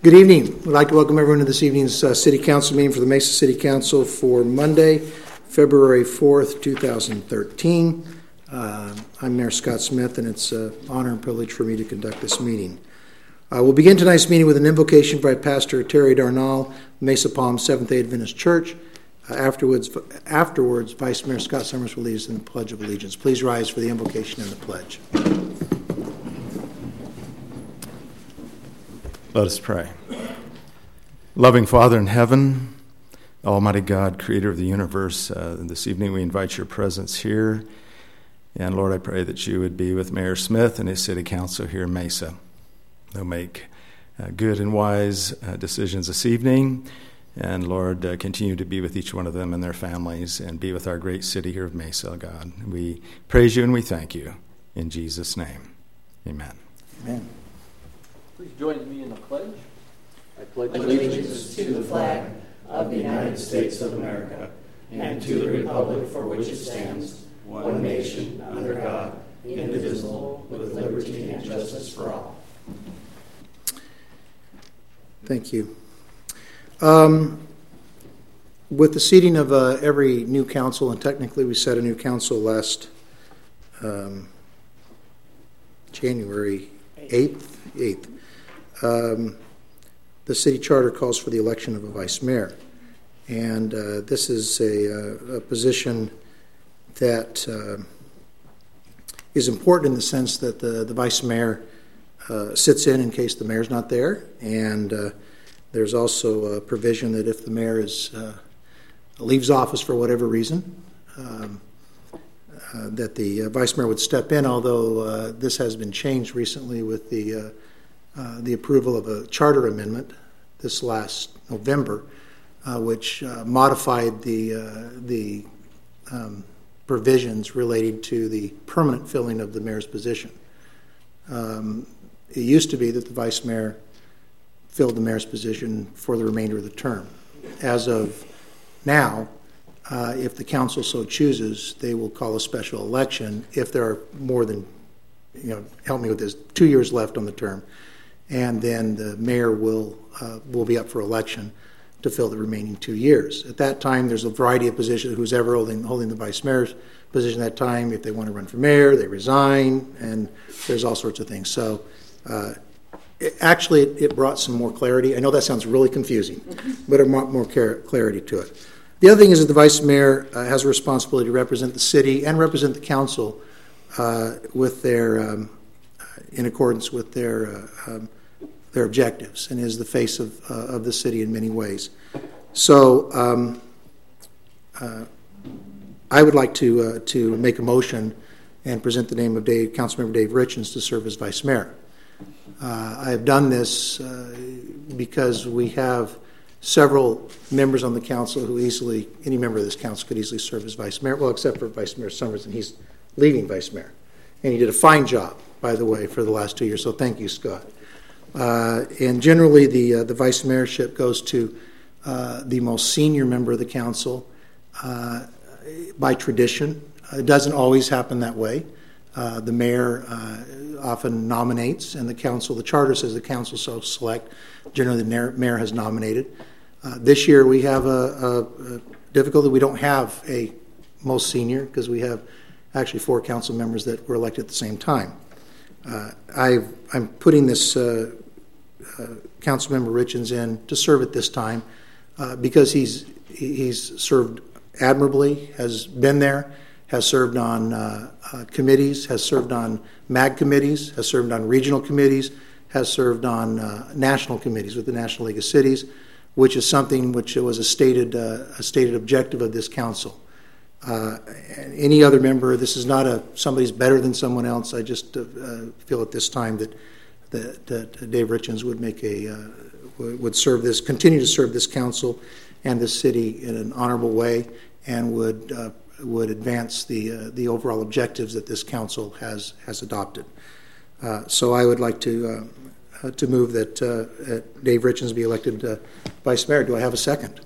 Good evening. We'd like to welcome everyone to this evening's City Council meeting for the Mesa City Council for Monday, February 4th, 2013. I'm Mayor Scott Smith, and it's an honor and privilege for me to conduct this meeting. We'll begin tonight's meeting with an invocation by Pastor Terry Darnall, Mesa Palm Seventh-day Adventist Church. Afterwards, Vice Mayor Scott Summers will lead us in the Pledge of Allegiance. Please rise for the invocation and the pledge. Let us pray. Loving Father in heaven, Almighty God, creator of the universe, this evening we invite your presence here. And Lord, I pray that you would be with Mayor Smith and his city council here in Mesa. They'll make good and wise decisions this evening. And Lord, continue to be with each one of them and their families and be with our great city here of Mesa, God. We praise you and we thank you. In Jesus' name, amen. Amen. Please join me in the pledge. I pledge allegiance to the flag of the United States of America and to the republic for which it stands, one nation, under God, indivisible, with liberty and justice for all. Thank you. With the seating of every new council, and technically we set a new council last January 8th. The city charter calls for the election of a vice mayor, and this is a position that is important in the sense that the vice mayor sits in case the mayor's not there, and there's also a provision that if the mayor leaves office for whatever reason, that the vice mayor would step in, although this has been changed recently with the approval of a charter amendment this last November, which modified the provisions relating to the permanent filling of the mayor's position. It used to be that the vice mayor filled the mayor's position for the remainder of the term. As of now, if the council so chooses, they will call a special election if there are more than, help me with this, 2 years left on the term. And then the mayor will be up for election to fill the remaining 2 years. At that time, there's a variety of positions. Who's ever holding the vice mayor's position at that time, if they want to run for mayor, they resign, and there's all sorts of things. So it brought some more clarity. I know that sounds really confusing, but it brought more clarity to it. The other thing is that the vice mayor has a responsibility to represent the city and represent the council with their in accordance with their objectives, and is the face of the city in many ways. So I would like to make a motion and present the name of Councilmember Dave Richens to serve as vice mayor. I have done this because we have several members on the council who any member of this council could easily serve as vice mayor, well, except for Vice Mayor Summers, and he's leaving vice mayor. And he did a fine job, by the way, for the last 2 years, so thank you, Scott. And generally, the vice mayorship goes to the most senior member of the council by tradition. It doesn't always happen that way. The mayor often nominates, and the charter says the council so select. Generally, the mayor has nominated. This year, we have a difficulty. We don't have a most senior because we have actually 4 council members that were elected at the same time. I'm putting this Councilmember Richens in to serve at this time because he's served admirably, has been there, has served on committees, has served on MAG committees, has served on regional committees, has served on national committees with the National League of Cities, which is something which was a stated objective of this council. Any other member, this is not somebody's better than someone else. I just feel at this time that Dave Richens would continue to serve this council and this city in an honorable way, and would advance the overall objectives that this council has adopted. So I would like to move that Dave Richens be elected vice mayor. Do I have a second?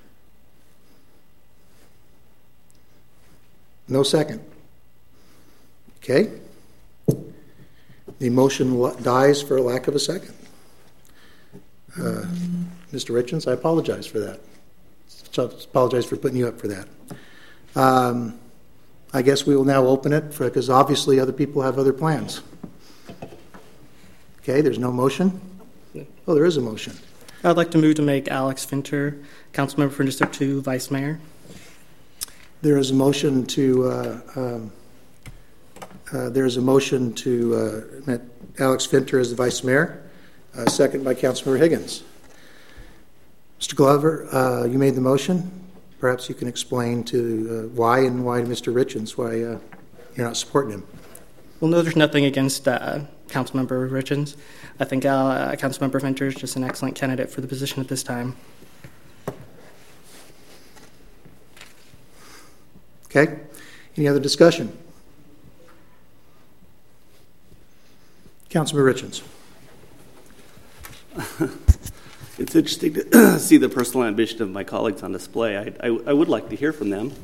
No second. Okay. The motion dies for lack of a second. Mr. Richens, I apologize for that. So I apologize for putting you up for that. I guess we will now open it because obviously other people have other plans. Okay, there's no motion? Oh, there is a motion. I'd like to move to make Alex Finter Councilmember for District 2 Vice Mayor. There is a motion to Alex Finter as the Vice Mayor, second by Councilmember Higgins. Mr. Glover, you made the motion. Perhaps you can explain to why to Mr. Richens why you're not supporting him. Well, no, there's nothing against Councilmember Richens. I think Councilmember Finter is just an excellent candidate for the position at this time. Okay. Any other discussion? Councilmember Richens. It's interesting to see the personal ambition of my colleagues on display. I would like to hear from them.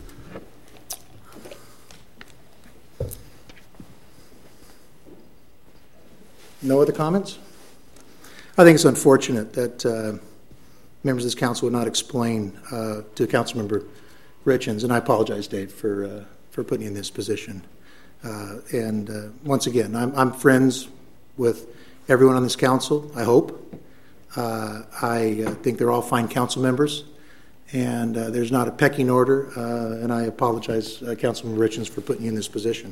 No other comments? I think it's unfortunate that members of this council would not explain to Councilmember Richens, and I apologize, Dave, for putting you in this position. Once again, I'm friends with everyone on this council, I hope. I think they're all fine council members, and there's not a pecking order, and I apologize, Councilmember Richens, for putting you in this position.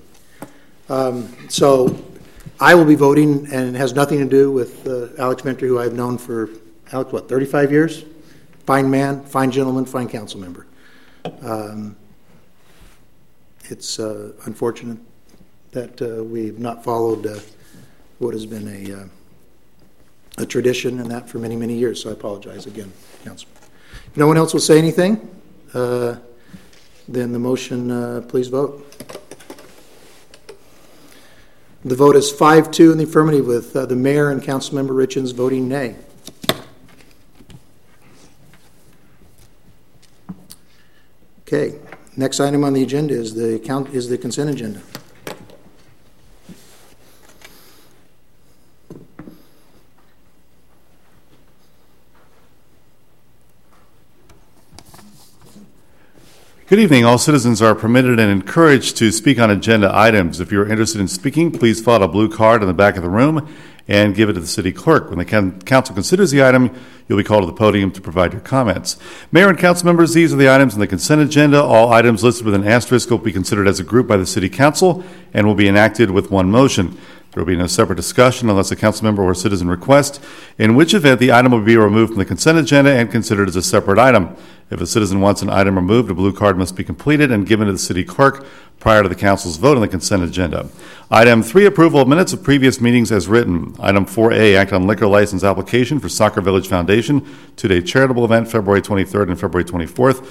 So I will be voting, and it has nothing to do with Alex Finter, who I've known for, 35 years? Fine man, fine gentleman, fine council member. It's unfortunate that we've not followed what has been a tradition and that for many, many years, so I apologize again, Councilman. If no one else will say anything, then the motion, please vote. The vote is 5-2 in the affirmative, with the mayor and Councilmember Richens voting nay. Okay, next item on the agenda is the consent agenda. Good evening. All citizens are permitted and encouraged to speak on agenda items. If you're interested in speaking, please fill out a blue card in the back of the room and give it to the city clerk. When the council considers the item, you'll be called to the podium to provide your comments. Mayor and council members, these are the items on the consent agenda. All items listed with an asterisk will be considered as a group by the city council and will be enacted with one motion. There will be no separate discussion unless a council member or citizen requests, in which event the item will be removed from the consent agenda and considered as a separate item. If a citizen wants an item removed, a blue card must be completed and given to the city clerk prior to the council's vote on the consent agenda. Item 3, approval of minutes of previous meetings as written. Item 4A, act on liquor license application for Soccer Village Foundation, 2-day charitable event, February 23rd and February 24th,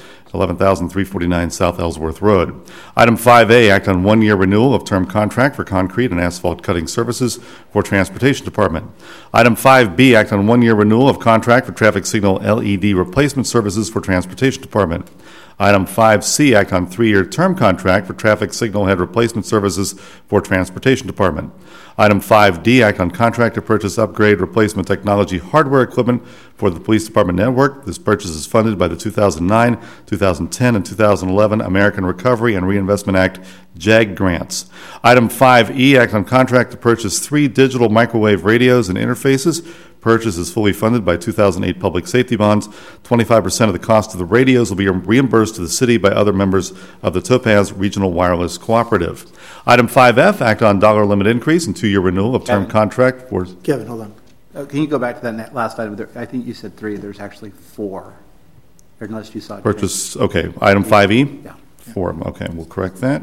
11,349 South Ellsworth Road. Item 5A, act on 1-year renewal of term contract for concrete and asphalt cutting services for Transportation Department. Item 5B, act on 1-year renewal of contract for traffic signal LED replacement services for Transportation Department. Item 5C, act on 3-year term contract for traffic signal head replacement services for Transportation Department. Item 5D, act on contract to purchase upgrade replacement technology hardware equipment for the Police Department network. This purchase is funded by the 2009, 2010, and 2011 American Recovery and Reinvestment Act JAG grants. Item 5E, act on contract to purchase 3 digital microwave radios and interfaces. Purchase is fully funded by 2008 public safety bonds. 25% of the cost of the radios will be reimbursed to the city by other members of the Topaz Regional Wireless Cooperative. Item 5F, act on dollar limit increase and 2-year renewal of term contract for... Kevin, hold on. Can you go back to that last item? I think you said 3. There's actually 4, unless you saw it. Purchase, okay. Item 5E? Yeah. 4, okay, we'll correct that.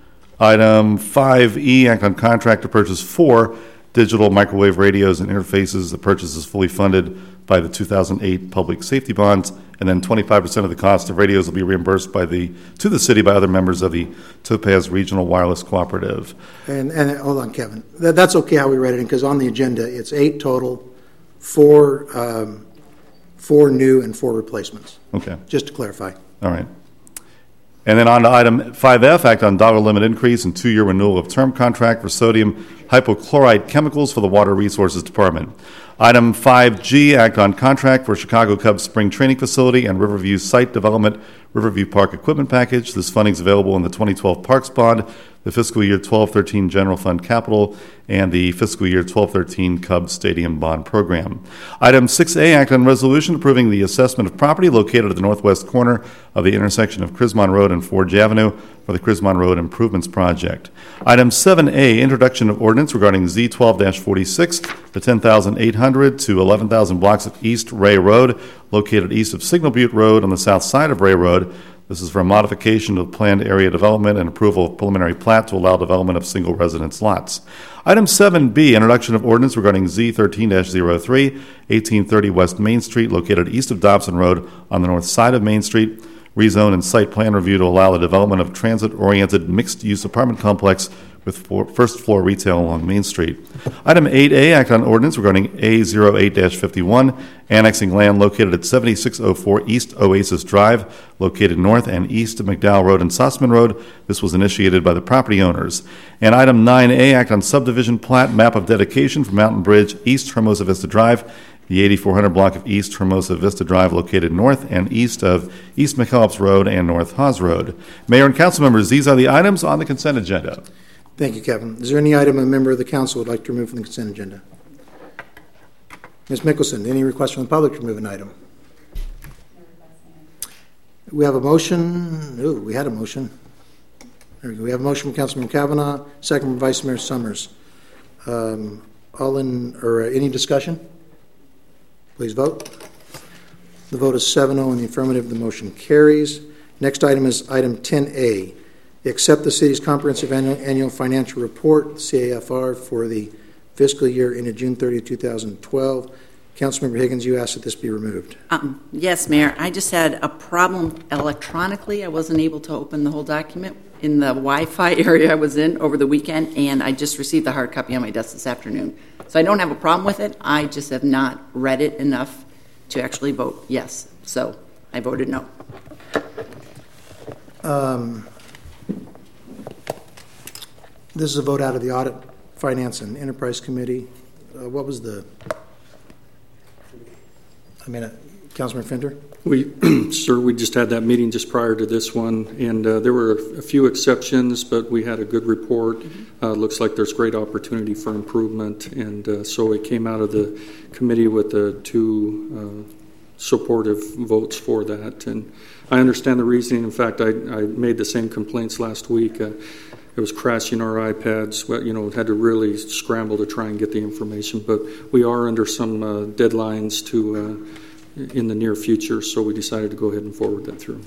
Item 5E, act on contract to purchase 4 digital microwave radios and interfaces. The purchase is fully funded by the 2008 public safety bonds, and then 25% of the cost of radios will be reimbursed to the city by other members of the Topaz Regional Wireless Cooperative. And hold on, Kevin. That's okay how we read it in, because on the agenda it's 8 total, 4 new and 4 replacements. Okay. Just to clarify. All right. And then on to item 5F, act on dollar limit increase and 2-year renewal of term contract for sodium hypochlorite chemicals for the Water Resources Department. Item 5G, act on contract for Chicago Cubs Spring Training Facility and Riverview Site Development Riverview Park Equipment Package. This funding is available in the 2012 Parks Bond, the fiscal year 12-13 General Fund Capital, and the fiscal year 12-13 Cubs Stadium Bond Program. Item 6A, act on resolution approving the assessment of property located at the northwest corner of the intersection of Crismon Road and Forge Avenue for the Crismon Road Improvements Project. Item 7A, introduction of ordinance regarding Z12-46, the 10,800 to 11,000 blocks of East Ray Road, located east of Signal Butte Road on the south side of Ray Road. This is for a modification of planned area development and approval of preliminary plat to allow development of single residence lots. Item 7B, introduction of ordinance regarding Z13-03, 1830 West Main Street, located east of Dobson Road on the north side of Main Street. Rezone and site plan review to allow the development of transit-oriented mixed-use apartment complex with first-floor retail along Main Street. Item 8A, act on ordinance regarding A08-51, annexing land located at 7604 East Oasis Drive, located north and east of McDowell Road and Sussman Road. This was initiated by the property owners. And item 9A, act on subdivision plat map of dedication for Mountain Bridge, East Hermosa Vista Drive, the 8400 block of East Hermosa Vista Drive, located north and east of East McKellips Road and North Haas Road. Mayor and council members, these are the items on the consent agenda. Thank you, Kevin. Is there any item a member of the council would like to remove from the consent agenda? Ms. Mickelson, any request from the public to remove an item? We have a motion. We had a motion. There we go. We have a motion from Councilman Kavanaugh, second from Vice Mayor Summers. Any discussion? Please vote. The vote is 7-0 in the affirmative. The motion carries. Next item is item 10A. Accept the city's comprehensive annual financial report, CAFR, for the fiscal year ended June 30, 2012. Councilmember Higgins, you asked that this be removed. Yes, Mayor. I just had a problem electronically. I wasn't able to open the whole document in the Wi-Fi area I was in over the weekend, and I just received the hard copy on my desk this afternoon. So I don't have a problem with it. I just have not read it enough to actually vote yes. So I voted no. This is a vote out of the Audit, Finance, and Enterprise Committee. What was the... Councilman Fender? Sir, we just had that meeting just prior to this one, and there were a few exceptions, but we had a good report. Looks like there's great opportunity for improvement, and so it came out of the committee with the two supportive votes for that. And I understand the reasoning. In fact, I made the same complaints last week. It was crashing our iPads. Had to really scramble to try and get the information. But we are under some deadlines to in the near future, so we decided to go ahead and forward that through.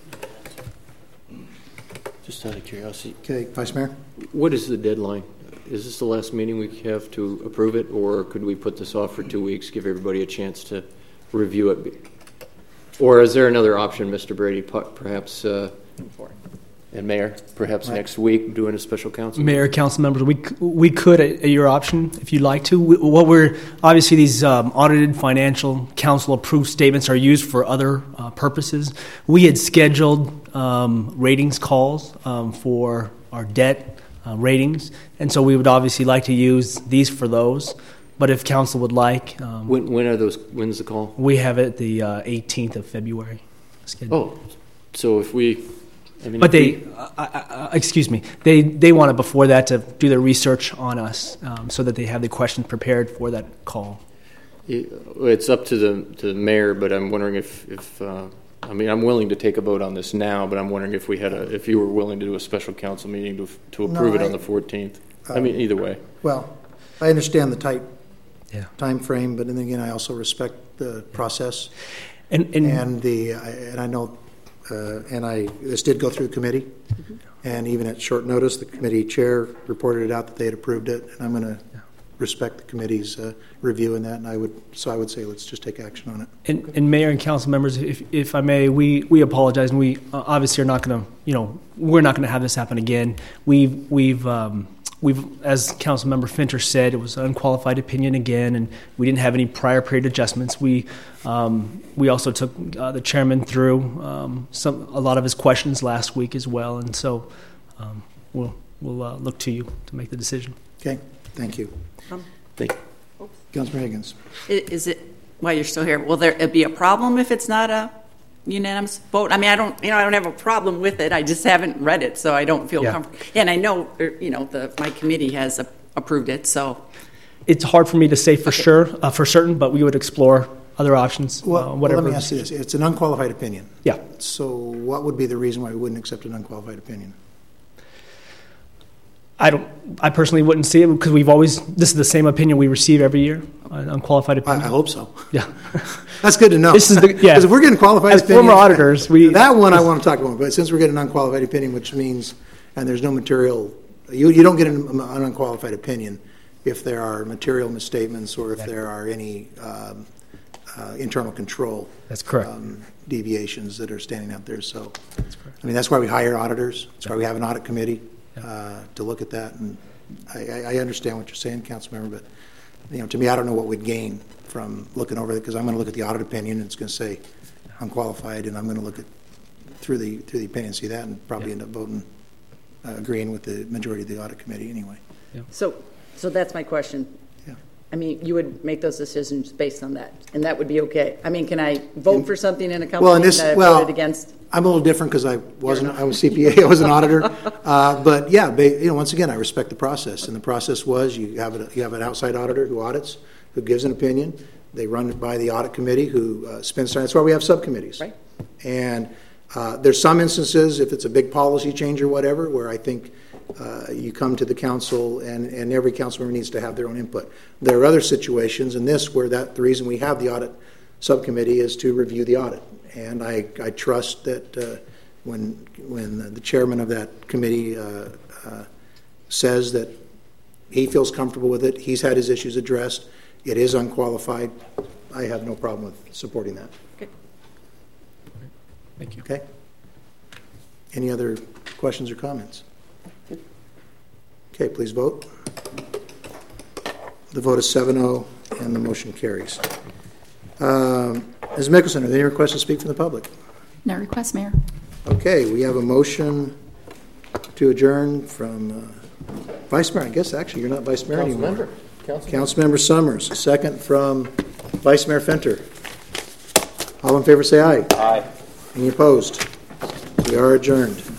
Just out of curiosity. Okay, Vice Mayor? What is the deadline? Is this the last meeting we have to approve it, or could we put this off for 2 weeks, give everybody a chance to review it? Or is there another option, Mr. Brady, perhaps... And Mayor, perhaps next week doing a special council? Mayor, council members, we could at your option if you'd like to. Obviously these audited financial council approved statements are used for other purposes. We had scheduled ratings calls for our debt ratings, and so we would obviously like to use these for those. But if council would like, when are those? When's the call? We have it the 18th of February. Scheduled. Oh, so if we. But excuse me, they want it before that to do their research on us so that they have the questions prepared for that call. It's up to the mayor, but I'm wondering if I'm willing to take a vote on this now, but I'm wondering if you were willing to do a special council meeting to approve it on the 14th. Either way. Well, I understand the tight time frame, but then again, I also respect the process, and I know. This did go through committee, and even at short notice, the committee chair reported it out that they had approved it, and I'm going to respect the committee's review in that, and I would say let's just take action on it. And Mayor and council members, if I may, we apologize, and we obviously are not going to, we're not going to have this happen again. We've as Council Member Finter said, it was an unqualified opinion again, and we didn't have any prior period adjustments. We also took the chairman through a lot of his questions last week as well, and so we'll look to you to make the decision. Okay. Thank you. Thank you. Councilman Higgins. Is it, while you're still here, will there be a problem if it's not a unanimous vote? I mean, I don't have a problem with it. I just haven't read it, so I don't feel comfortable. And I know, my committee has approved it, so. It's hard for me to say for certain, but we would explore other options. Whatever. Let me ask you this. It's an unqualified opinion. Yeah. So what would be the reason why we wouldn't accept an unqualified opinion? I personally wouldn't see it because this is the same opinion we receive every year, an unqualified opinion. I hope so. Yeah. That's good to know. Because if we're getting qualified as opinions, former auditors, that one I want to talk about. But since we're getting an unqualified opinion, which means, and there's no material, you don't get an unqualified opinion if there are material misstatements or if there are any internal control. That's correct. Deviations that are standing out there. So, that's why we hire auditors. That's why we have an audit committee. To look at that, and I understand what you're saying, Councilmember, but to me, I don't know what we'd gain from looking over it because I'm going to look at the audit opinion and it's going to say unqualified, and I'm going to look at through the opinion, see that, and probably end up voting agreeing with the majority of the audit committee anyway. Yeah. So that's my question. Yeah. I mean, you would make those decisions based on that, and that would be okay. I mean, can I vote for something in a company that I voted against? I'm a little different because I was CPA, I was an auditor, but yeah, once again, I respect the process, and the process was you have an outside auditor who audits, who gives an opinion. They run it by the audit committee, who spends time. That's why we have subcommittees. Right. And there's some instances, if it's a big policy change or whatever, where I think you come to the council, and every council member needs to have their own input. There are other situations in this where the reason we have the audit subcommittee is to review the audit. And I trust that when the chairman of that committee says that he feels comfortable with it, he's had his issues addressed, it is unqualified, I have no problem with supporting that. Okay. Thank you. Okay. Any other questions or comments? Okay, please vote. The vote is 7-0, and the motion carries. Ms. Mickelson, are there any requests to speak from the public? No request, Mayor. Okay, we have a motion to adjourn from Vice Mayor. I guess actually you're not Vice Mayor anymore. Councilmember Summers. A second from Vice Mayor Fenter. All in favor say aye. Aye. Any opposed? We are adjourned.